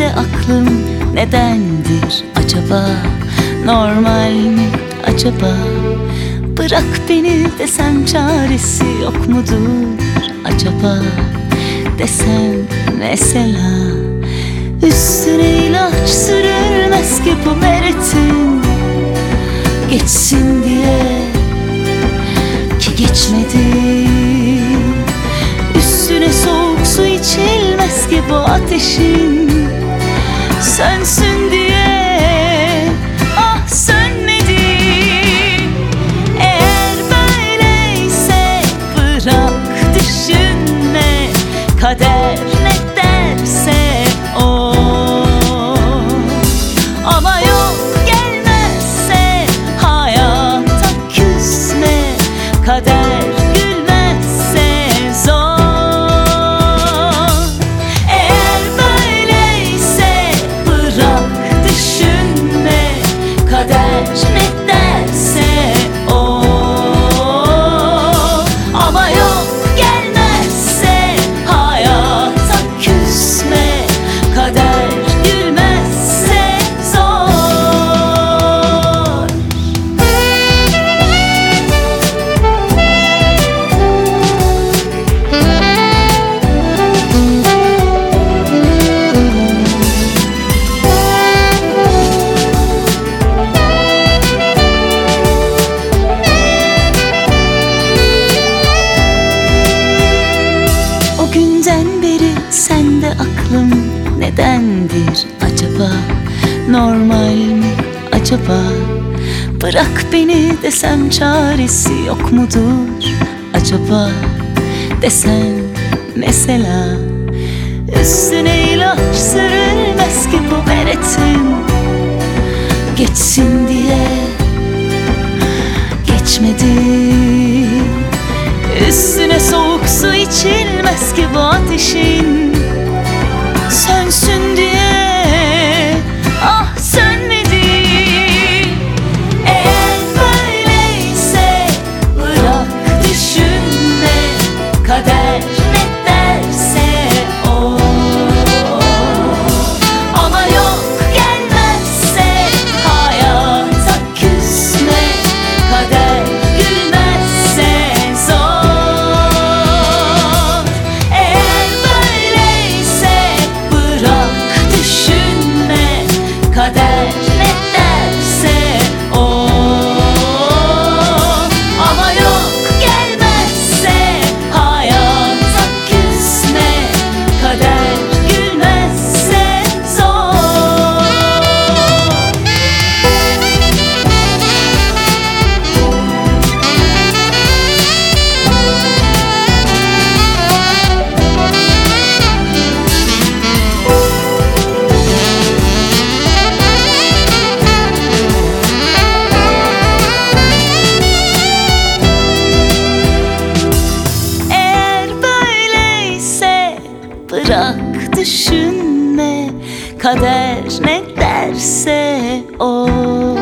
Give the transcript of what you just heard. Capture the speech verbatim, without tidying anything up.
aklım nedendir acaba? Normal mi acaba? Bırak beni desem çaresi yok mudur acaba? Desem mesela üstüne ilaç sürülmez ki bu meretin, geçsin diye ki geçmedi. Üstüne soğuk su içilmez ki bu ateşin, sönsün diye ah sönmedi. Eğer böyleyse bırak düşünme, kader ne derse o. Ama yok gelmezse hayata küsme, kader gülmezse zor. Eğer böyleyse bırak düşünme, kader ne derse o. Ama yok gelmezse hayata küsme, kader gülmezse zor. O günden beri sende aklım nedendir acaba? Normal mi acaba? Bırak beni desem çaresi yok mudur acaba? Desem mesela üstüne ilaç sürülmez ki bu meretin, geçsin diye geçmedi. Üstüne soğuk su içilmez ki bu ateşin, sönsün diye ah sönmedi. Eğer böyleyse bırak düşünme, kader ne derse o. Ama yok gelmezse hayata küsme, kader gülmezse zor. Eğer böyleyse bırak düşünme, kader ne derse o. Ama yok gelmezse hayata küsme, kader gülmezse zor. Eğer böyleyse bırak düşünme, kader ne derse o.